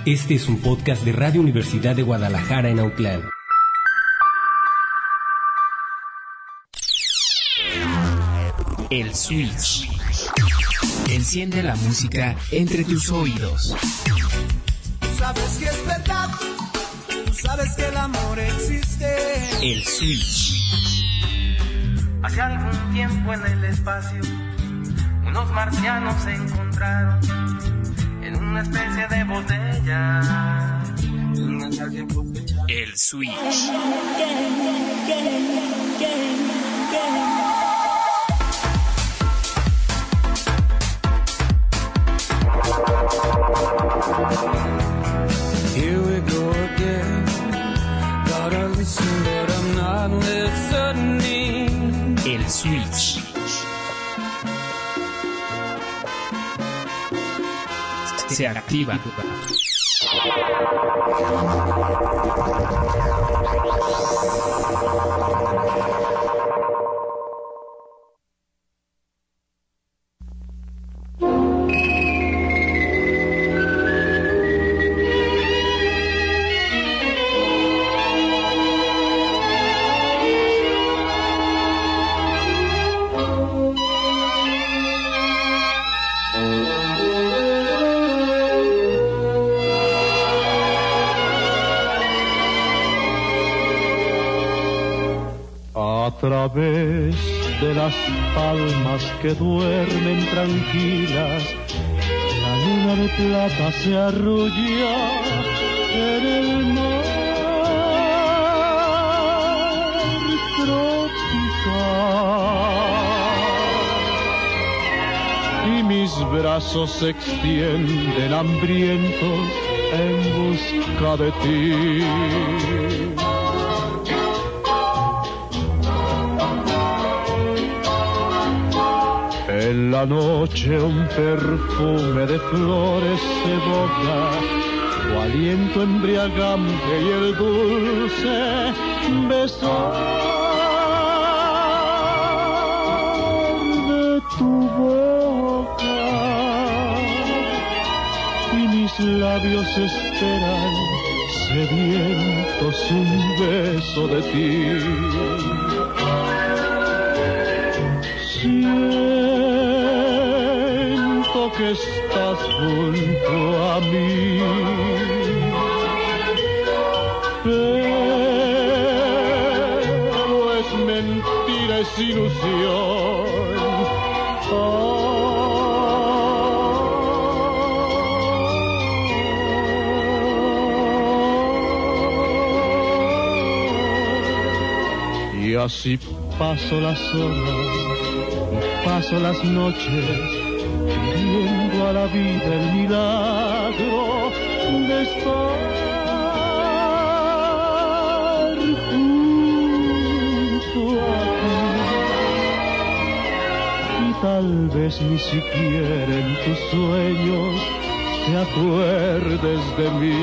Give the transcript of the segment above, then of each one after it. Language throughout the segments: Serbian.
Este es un podcast de Radio Universidad de Guadalajara en Autlán. El Switch. Enciende la música entre tus oídos. Tú sabes que es verdad, tú sabes que el amor existe. El Switch. Hace algún tiempo en el espacio, unos marcianos se encontraron en una especie de botella. El Switch. Here we go again. Gotta listen, but I'm not listening. El Switch. Se activa. A través de las palmas que duermen tranquilas, la luna de plata se arrulla en el mar tropical. Y mis brazos se extienden hambrientos en busca de ti. En la noche un perfume de flores se evoca, tu aliento embriagante y el dulce besar de tu boca. Y mis labios esperan sedientos un beso de ti. Siento que estás junto a mí, pero es mentira, es ilusión. Y así paso las horas, paso las noches, pidiendo a la vida el milagro de estar junto a ti. Y tal vez ni siquiera en tus sueños te acuerdes de mí.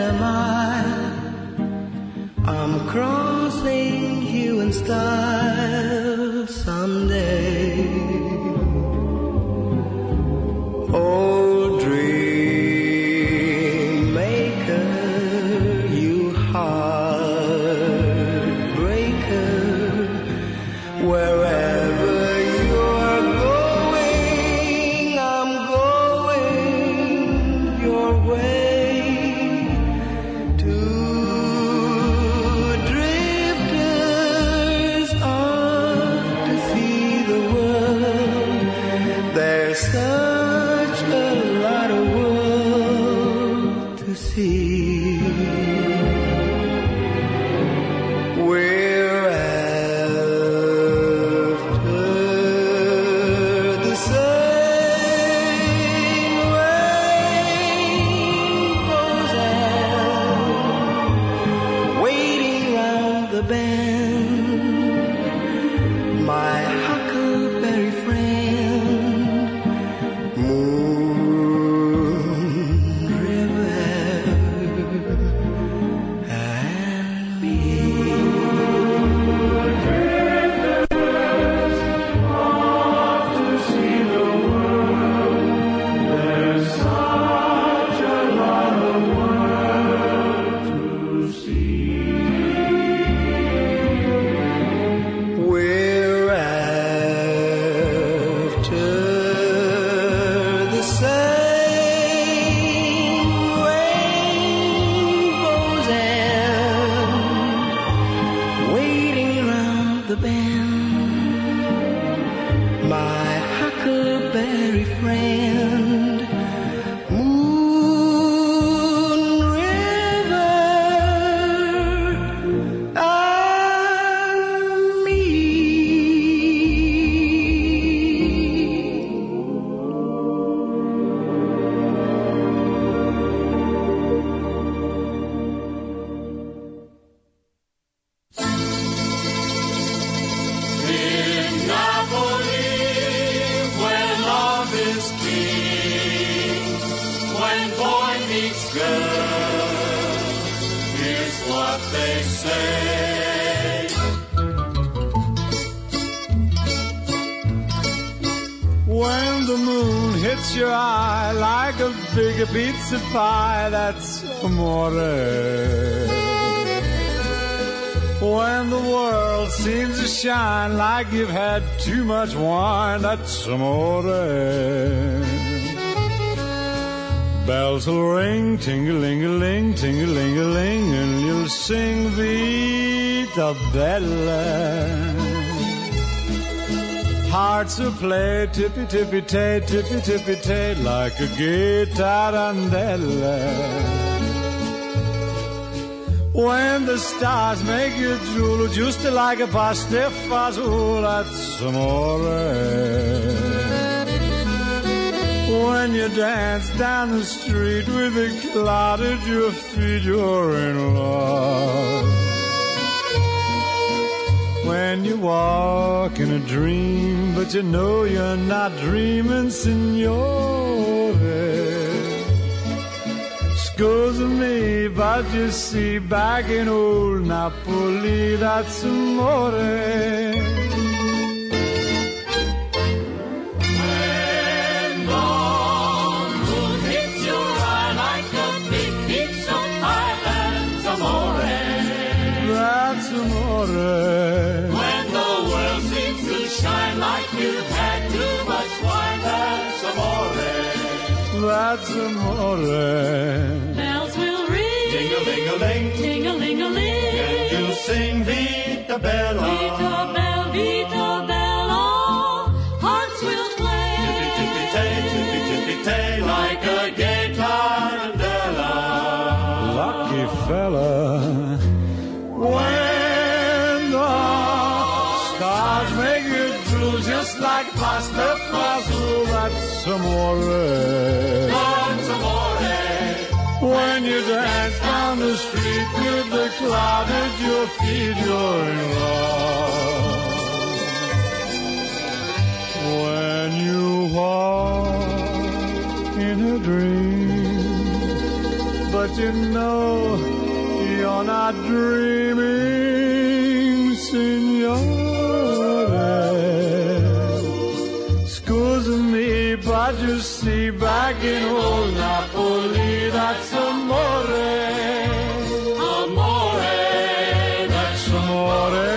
am I? I'm crossing you in style someday. Old dream maker, you heartbreaker, wherever you're going, I'm going your way. Two drifters off to see the world. There's such a lot of world to see. We're after the same rainbows and waiting round the bend. My huckleberry friend, Moon River and me. We're after the same rainbows and waiting round the bend. My huckleberry friend, Moon River and me. In Napoli, where love is king, when boy meets girl, here's what they say. When the moon hits your eye like a big pizza pie, that's amore. When the world seems to shine like you've had too much wine, that's amore. Bells will ring, ting-a-ling-a-ling, ting-a-ling-a-ling, and you'll sing Vita Bella. Hearts will play tippy-tippy-tay, tippy-tippy-tay, like a gay tarantella. When the stars make you drool, just like a pasta fazool, that's amore. When you dance down the street with a cloud at your feet, you're in love. When you walk in a dream, but you know you're not dreaming, signore. Scusa me, but you see, back in old Napoli, that's amore. When the moon hits your eye like a big pizza pie, that's amore. That's amore. When the world seems to shine like you've had too much wine, that's amore. That's amore. Bells will ring, Ding-a-ling-a-ling, ting-a-ling-a-ling. and you'll sing Vita Bella. Vita Bella, hearts will play. Tippy-tippy-tay, tippy-tippy-tay, like a gay tarantella. Lucky fella. When the stars make you drool just like pasta fazool, that's amore. That's amore. When you dance down the street with the cloud at your feet, you're in love. When you walk in a dream, but you know you're not dreaming, signore. Scusami, but you see, back in old Napoli, that's amore. Amore, that's amore.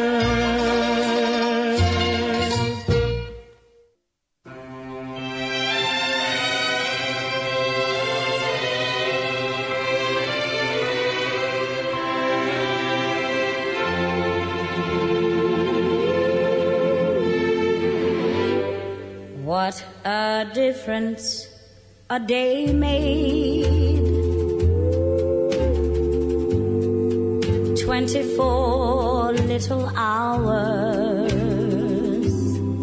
What a difference a day made. 24 little hours.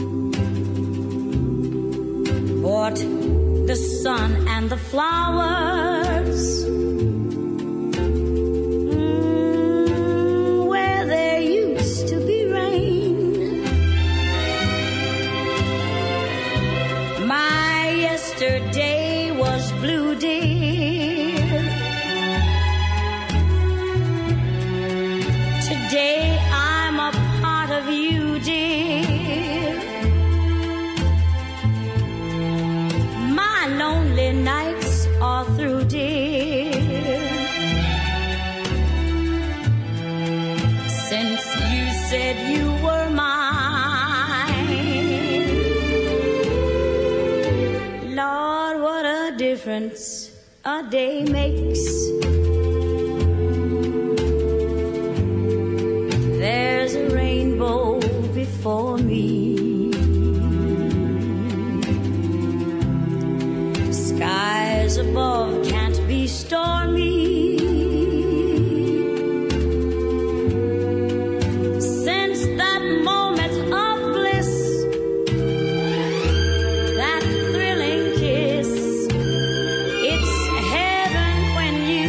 Bought the sun and the flowers. Where there used to be rain. My yesterday was blue, dear. Today I'm a part of you, dear. My lonely nights are through, dear. Since you said you were mine, Lord, what a difference a day makes. There's a rainbow before me. Skies above can't be stormy. Since that moment of bliss, that thrilling kiss, it's heaven when you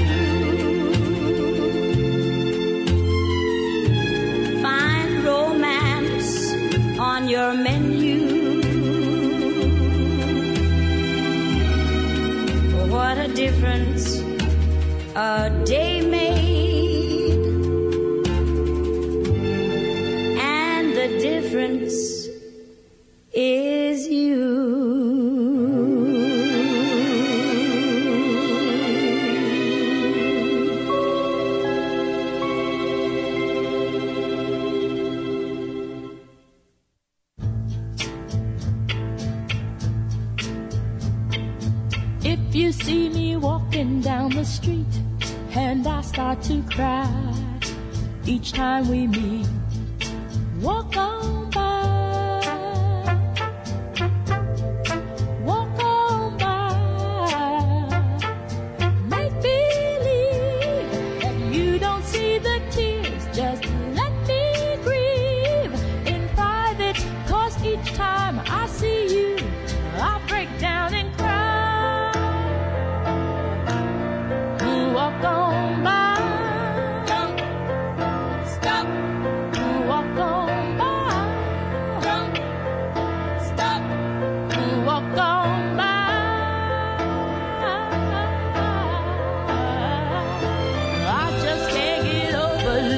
find romance on your menu. What a difference a day made, and the difference is you. If you see me walking down the street and I start to cry each time we meet, walk on by, walk on by. Make believe that you don't see the tears, just let me grieve in private, 'cause each time I see you I break down and cry. Walk on by, don't stop. Walk on by, don't stop. Walk on by. I just can't get over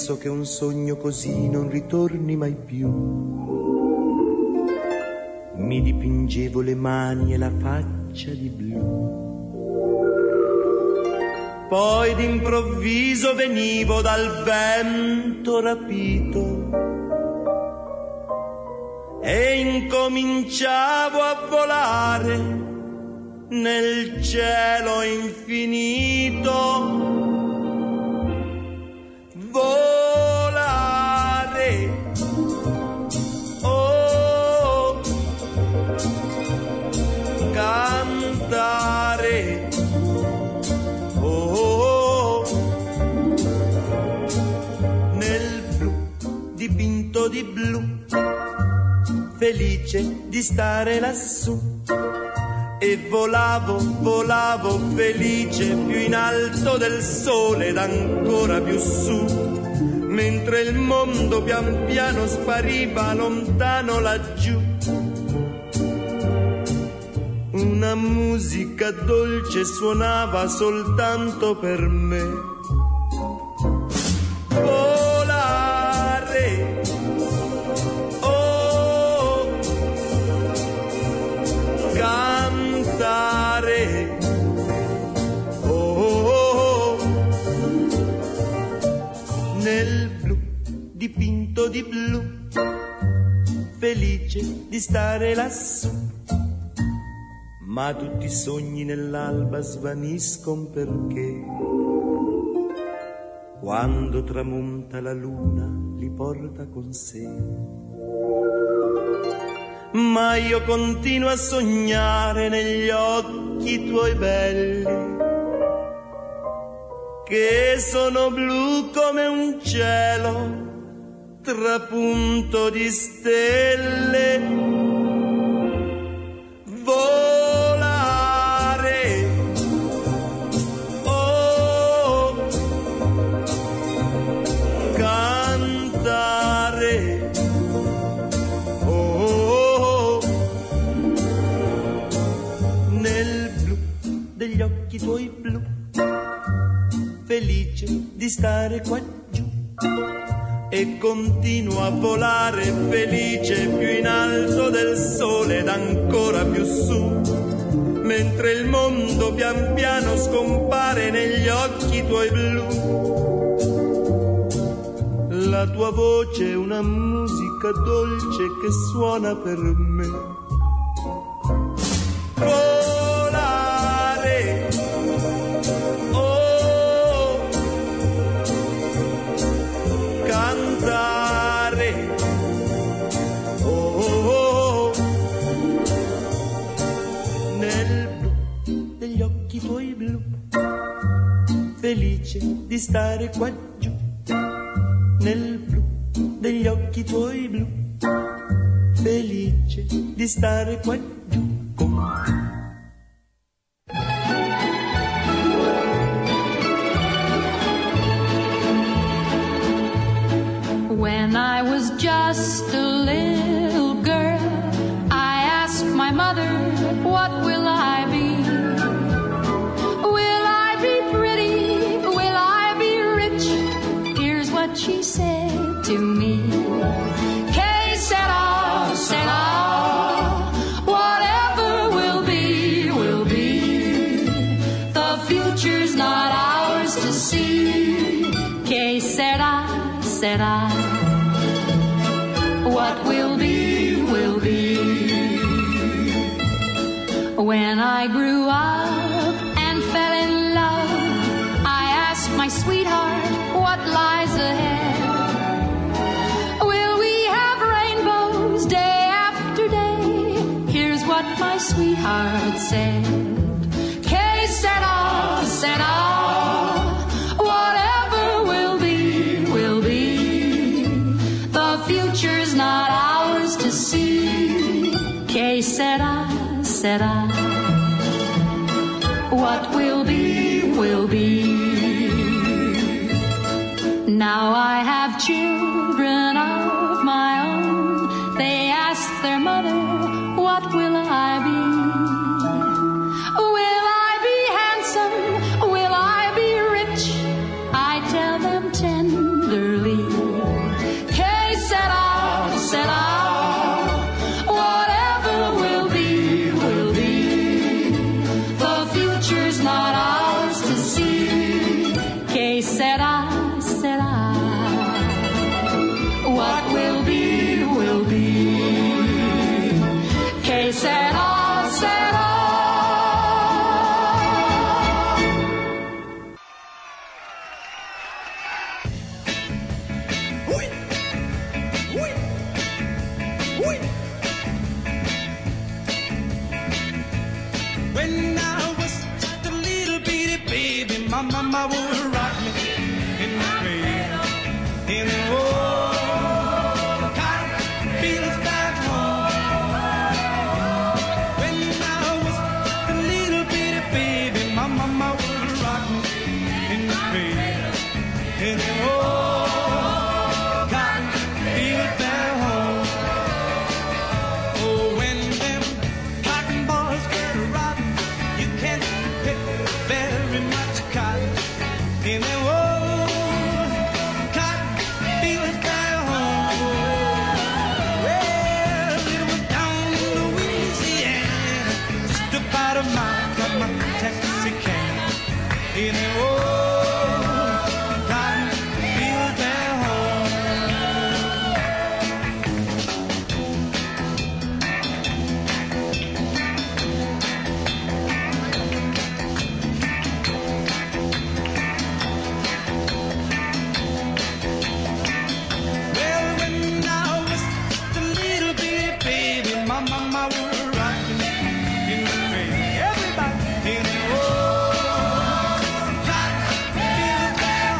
penso che un sogno così non ritorni mai più. Mi dipingevo le mani e la faccia di blu. Poi d'improvviso venivo dal vento rapito e incominciavo a volare nel cielo infinito. Volare, oh, cantare, oh, nel blu dipinto di blu, felice di stare lassù. E volavo, volavo felice più in alto del sole ed ancora più su, mentre il mondo pian piano spariva lontano laggiù. Una musica dolce suonava soltanto per me. Volare, oh, cantare, oh, nel blu dipinto di blu, felice di stare lassù. Ma tutti i sogni nell'alba svaniscono perché quando tramonta la luna li porta con sé. Ma io continuo a sognare negli occhi tuoi belli, che sono blu come un cielo trapunto di stelle. Volare, oh, cantare, oh, nel blu degli occhi tuoi blu, felice di stare qua giù. E continuo a volare felice più in alto del sole ed ancora più su, mentre il mondo pian piano scompare negli occhi tuoi blu. La tua voce è una musica dolce che suona per me. Volare, oh, cantare, oh, nel blu degli occhi tuoi blu, felice di stare qua giù. Nel blu degli occhi tuoi blu, felice di stare qua giù con me. When I was just a little girl, I asked my mother, what will I be? Will I be pretty? Will I be rich? Here's what she said to me. Que sera, sera, whatever will be, will be. The future's not ours to see. Que sera, sera. What will be, will be. When I grew up and fell in love, I asked my sweetheart what lies ahead. Will we have rainbows day after day? Here's what my sweetheart said. Que sera, sera. Whatever will be, will be. The future's not ours to see. Que sera, sera. What will be, will be. Now I have children of my own. They ask their mother, what will I be? Will I be handsome? Will I be rich? I tell them tenderly, mama would rock me in the cradle. In the old cotton fields back home. When I was a little bitty baby, my mama would rock me in the cradle. In the old cotton fields back home. Oh, when them cotton balls get rotten, you can't pick very much cotton. In the old cotton fields back home. Well, it was down in Louisiana, just about a mile from my Texarkana. In the old cotton fields back home. Well, when I was a little bitty baby, my mama would rock me in the cradle. Everybody in the old cotton fields back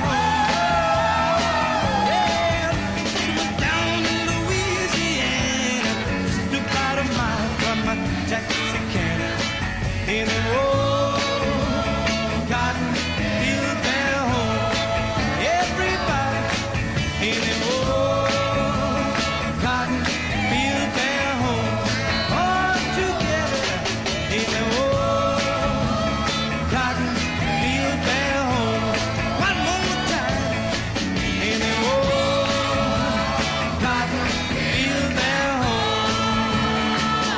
home. Well, it was down in Louisiana, just about a mile from my Texarkana. In the old cotton fields back home. Everybody in the old cotton fields back home. All together in the old cotton fields back home. One more time in the old cotton fields back home.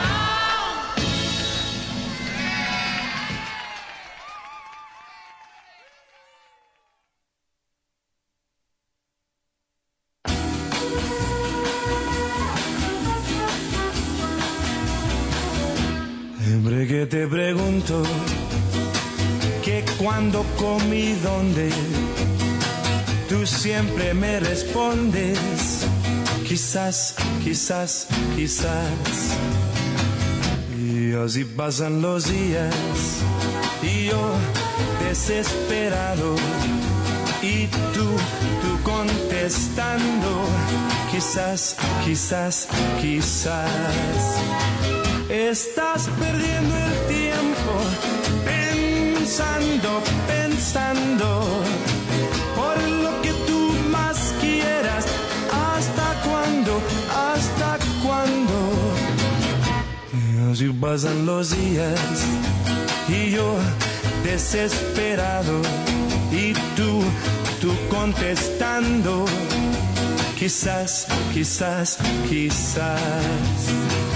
Siempre que te pregunto que cuándo comí dónde, tú siempre me respondes quizás, quizás, quizás. Y así pasan los días y yo desesperado y tú contestando quizás, quizás, quizás. Estás perdiendo el tiempo pensando, pensando por lo que tú más quieras. ¿Hasta cuándo? ¿Hasta cuándo? Y así pasan los días y yo desesperado y tú contestando quizás, quizás, quizás.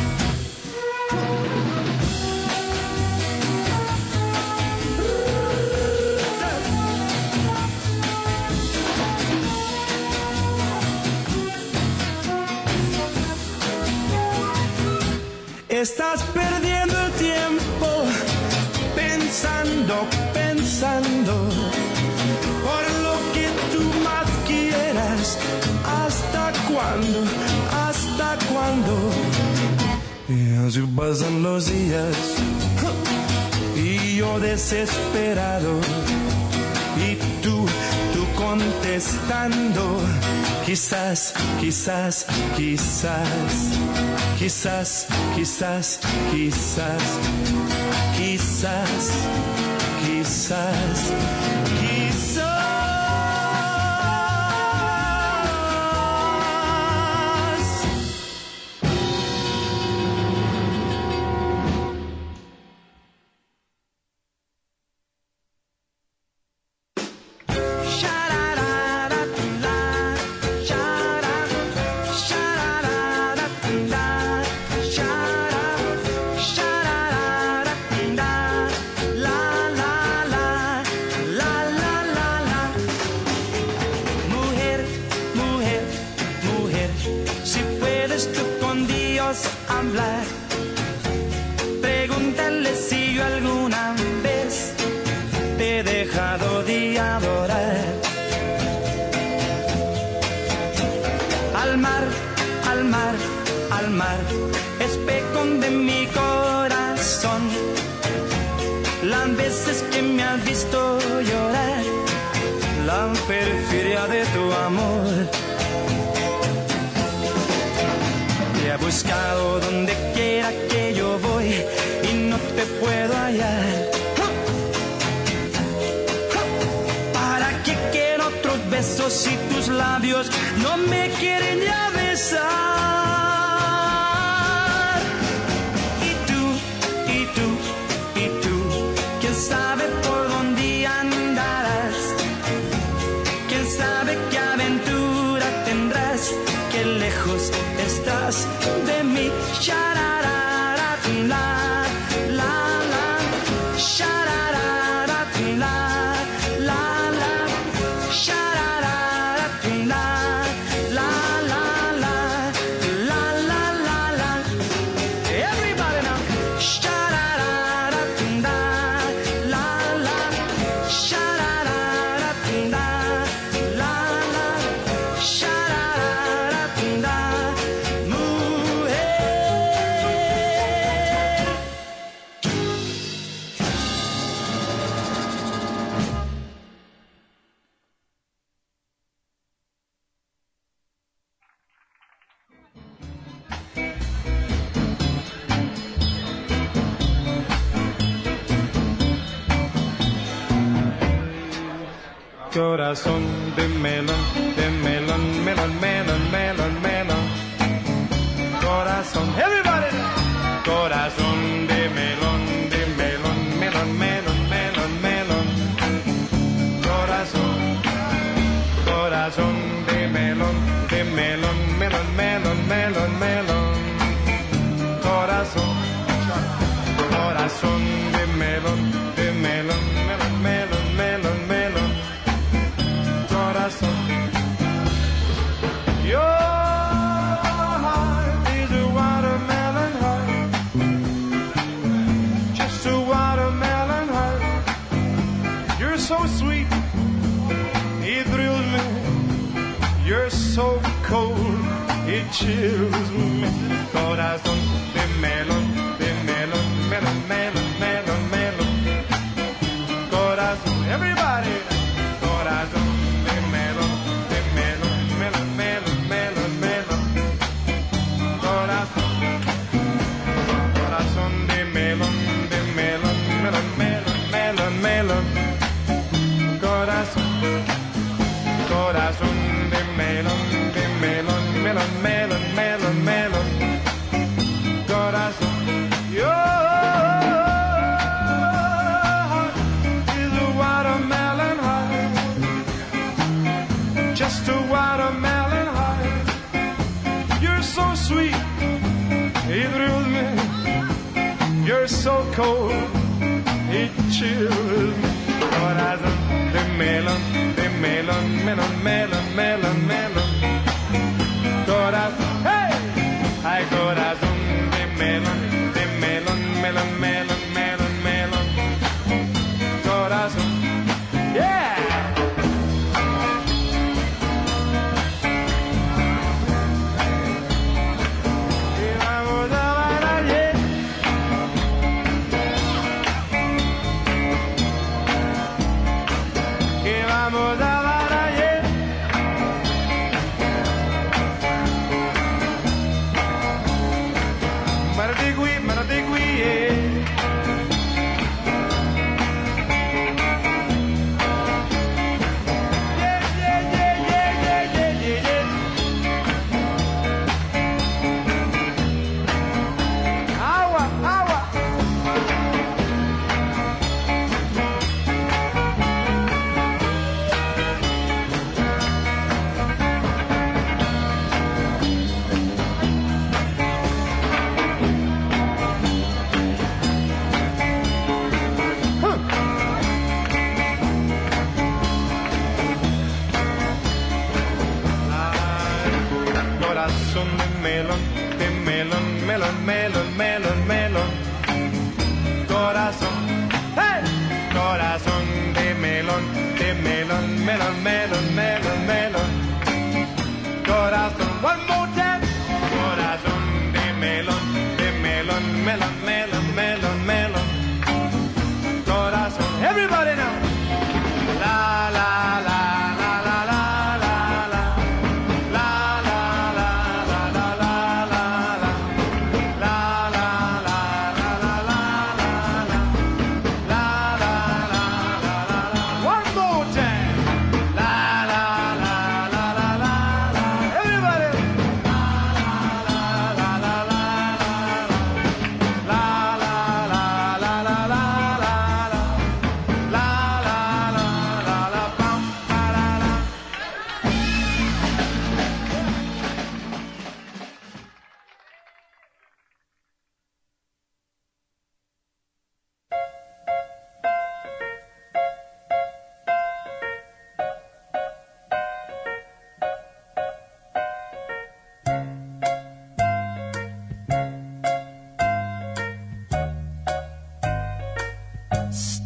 Estás perdiendo el tiempo pensando, pensando por lo que tú más quieras. ¿Hasta cuándo? ¿Hasta cuándo? Y así pasan los días y yo desesperado y tú contestando quizás, quizás, quizás. Quizás, quizás, quizás, quizás, quizás, quizás. hablar. Pregúntale si yo alguna vez te he dejado de adorar. Al mar, al mar, al mar, espejón de mi corazón. Las veces que me has visto llorar, la perfidia de tu amor. Te he buscado donde quiera que yo voy y no te puedo hallar. ¿Para qué quiero otros besos si tus labios no me quieren ya besar? Y tú, quién sabe por dónde andarás, quién sabe qué aventura tendrás, qué lejos estás de mí. Shararara-la, la, la, shararara-la, la, la, shararara-la, la, la, la, la, la, la, la. Everybody now. Shararara-la, la, la, shararara-la, la, la, shararara-la. Corazón de melón, melón, melón, melón, melón. Corazón, everybody. Corazón de melón, melón, melón, melón, melón. Corazón, corazón de melón, melón, melón, melón, melón. Corazón, corazón de melón, melón, melón, melón, melón. Corazón. Your heart is a watermelon heart, just a watermelon heart. You're so sweet, it thrills me. You're so cold, it chills me. Corazón de melón, melón, melón, melón, melón. Corazón, everybody. Corazón de melón, melón, melón, melón, melón. Corazón, corazón de melón, melón, melón, melón. Corazón, corazón de melón, melón, melón, melón. Corazón, your heart is a watermelon heart, just a watermelon heart. You're so sweet, it thrills me. You're so cold, it chills me. Corazón de melón, melón, melón, melón, melón. Corazón, hey, ay, corazón de melón, melón, melón, melón, melón. Corazón, yeah. Maradigui, yeah.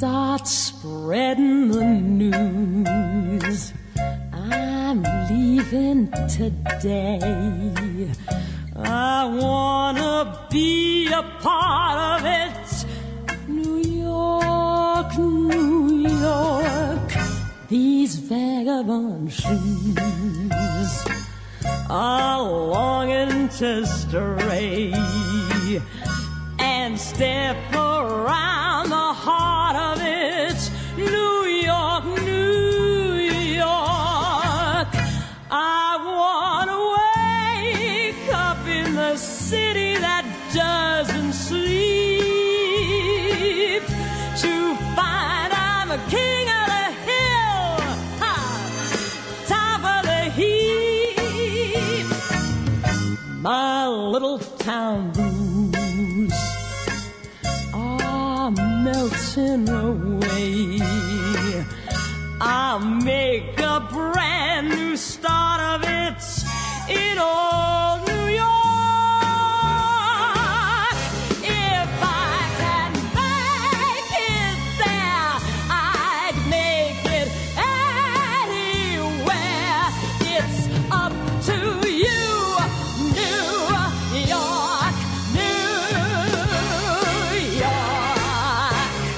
start spreading the news. I'm leaving today. I wanna be a part of it. New York, New York, these vagabond shoes are longing to stray and step around the heart of it. New York, New York, I wanna wake up in the city that doesn't sleep to find I'm a king of the hill, top of the heap. My little town blues are melting away. I'll make a brand new start of it in old New York. If I can make it there, I'd make it anywhere. It's up to you, New York, New York.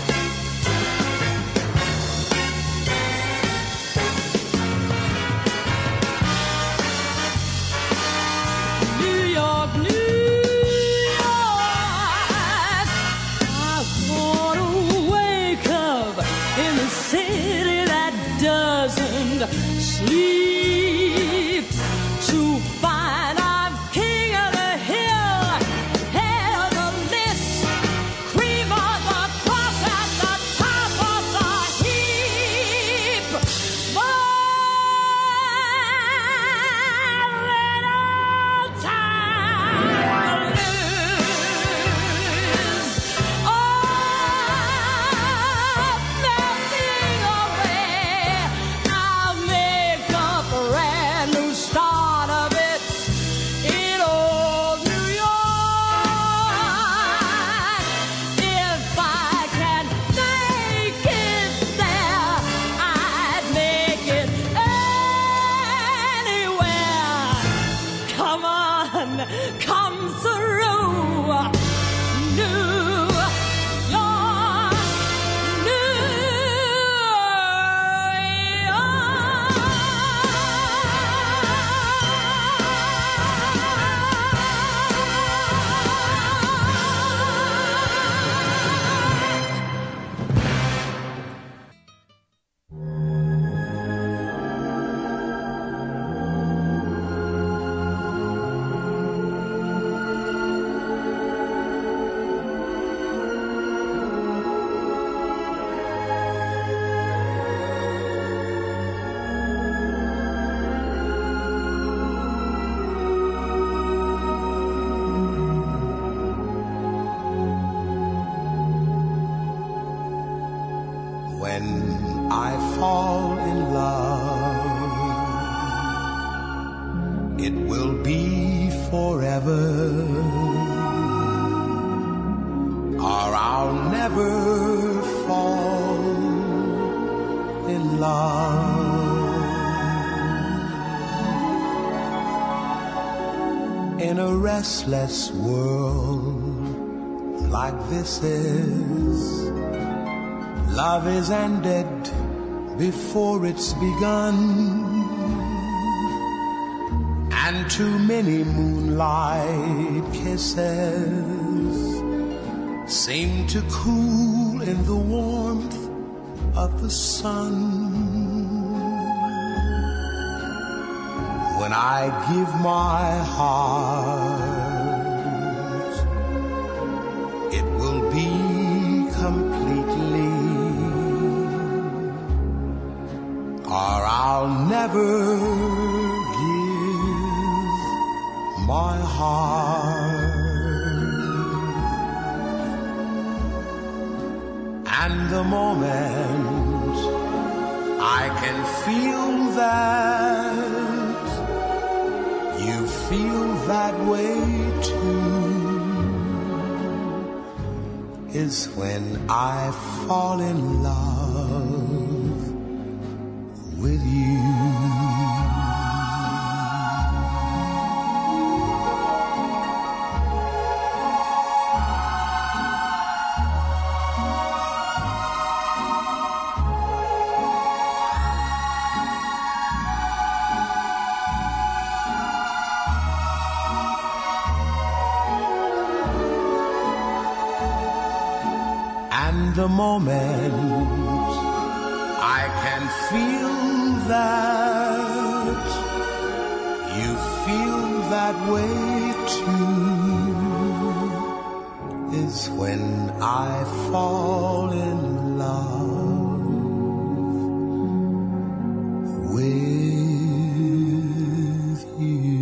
New York, New York, I wanna wake up in the city that doesn't sleep to find I'm king of the hill, head of the list, cream of the crop at the top of the heap. My little time blues are melting away. I'll make a brand new start of it in old New York. If I can make it there, I'd make it anywhere. Come on, come through. New York, New When I fall in love, it will be forever, or I'll never fall in love. In a restless world like this is, love is ended before it's begun, and too many moonlight kisses seem to cool in the warmth of the sun. When I give my heart, it will be completely, or I'll never give my heart. And the moment I can feel that, you feel that way too, is when I fall in love with you. The moment I can feel that you feel that way too is when I fall in love with you.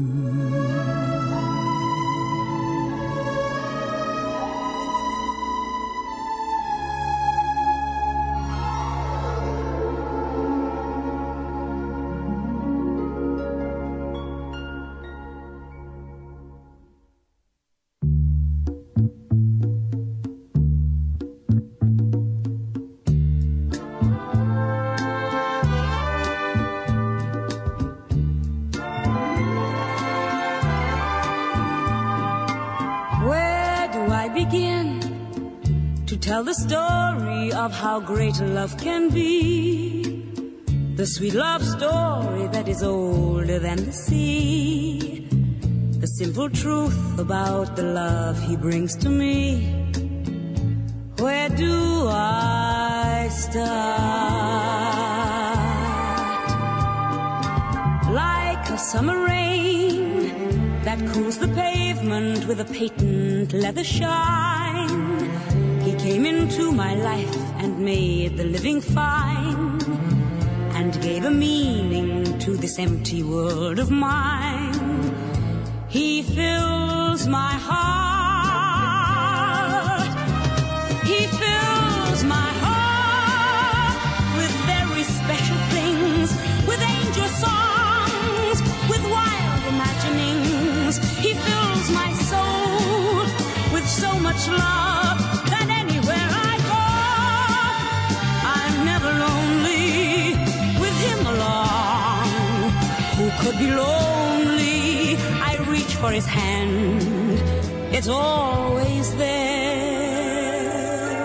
Tell the story of how great love can be, the sweet love story that is older than the sea, the simple truth about the love he brings to me. Where do I start? Like a summer rain that cools the pavement with a patent leather shine, he came into my life and made the living fine, and gave a meaning to this empty world of mine. He fills my heart, he fills my heart with very special things, with angel songs, with wild imaginings. He fills my soul with so much love that anywhere I go, I'm never lonely with him along. Who could be lonely? I reach for his hand, it's always there.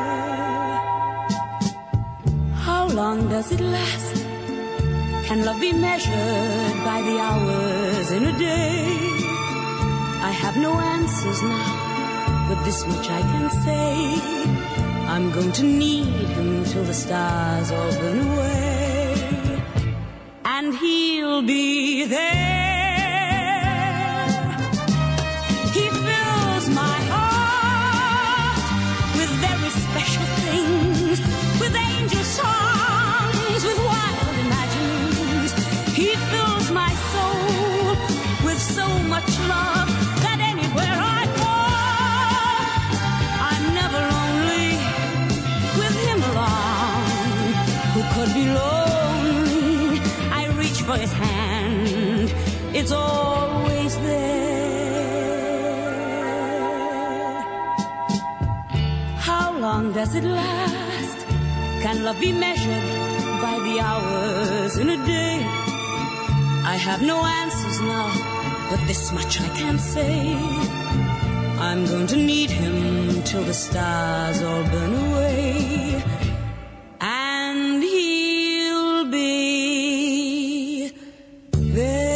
How long does it last? Can love be measured by the hours in a day? I have no answers now, but this much I can say, I'm going to need him till the stars all burn away, and he'll be there. He fills my heart with very special things, with angel songs, with wild imaginings. He fills my soul with so much love that anywhere I go, I'm never lonely with him along. Who could be lonely? I reach for his hand, it's always there. How long does it last? Can love be measured by the hours in a day? I have no answers now, but this much I can say, I'm going to need him till the stars all burn away, and he'll be there.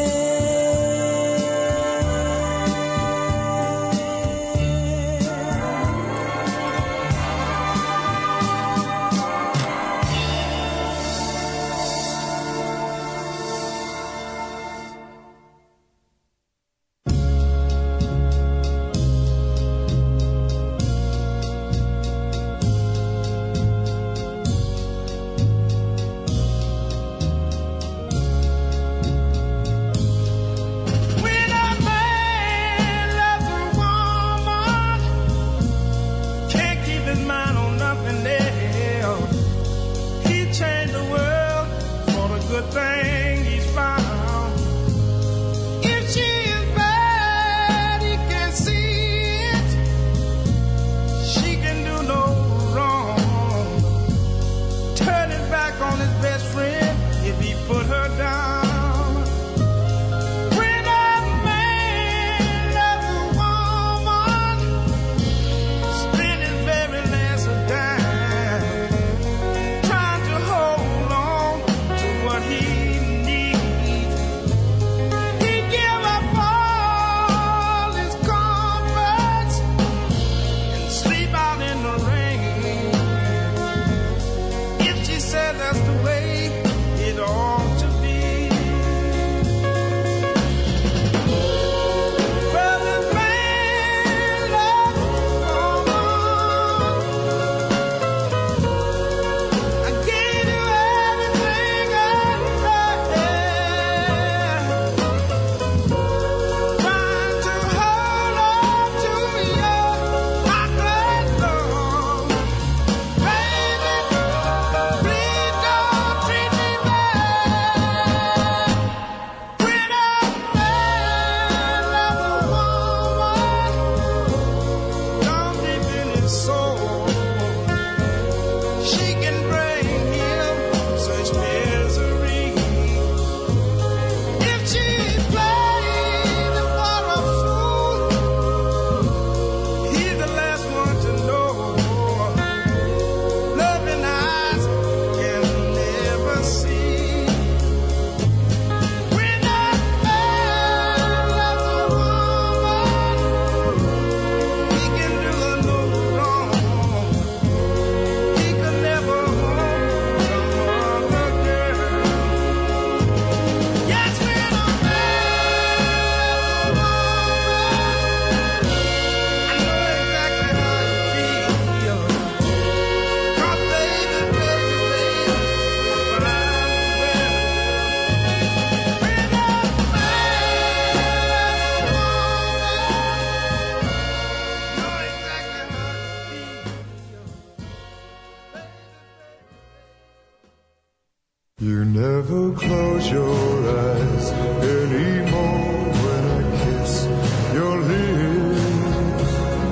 You never close your eyes anymore when I kiss your lips.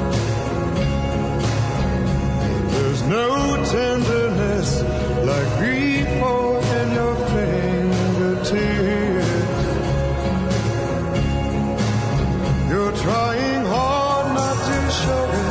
There's no tenderness like before in your fingertips. You're trying hard not to show it.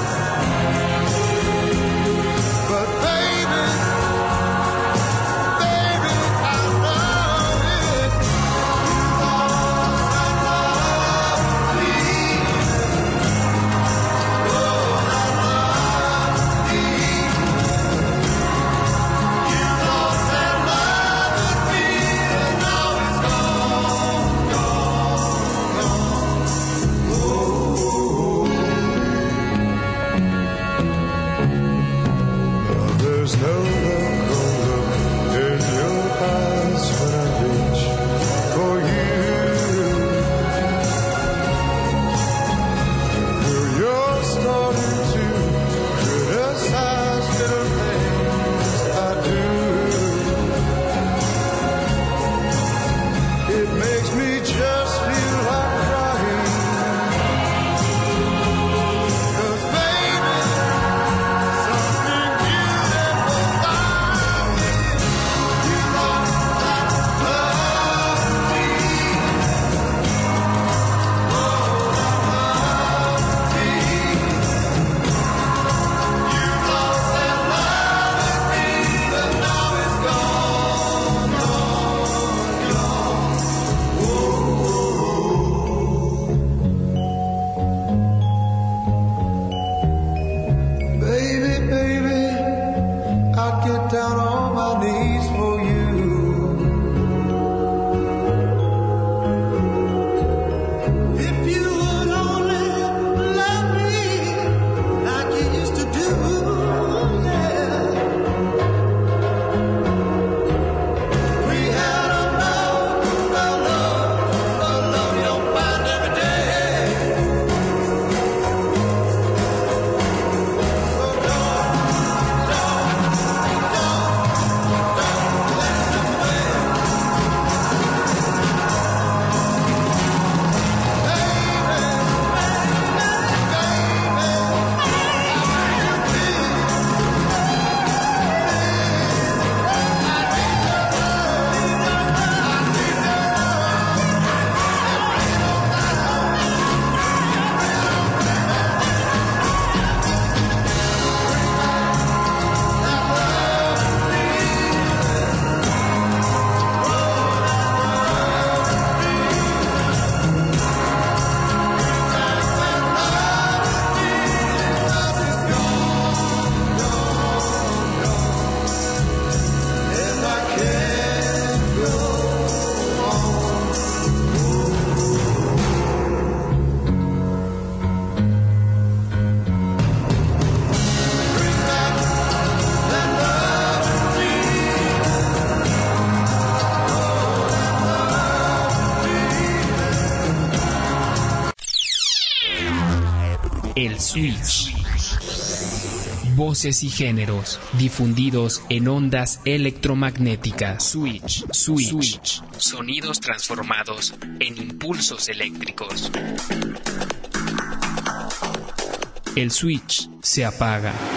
El Switch. Voces y géneros difundidos en ondas electromagnéticas. Switch. Sonidos transformados en impulsos eléctricos. El switch se apaga.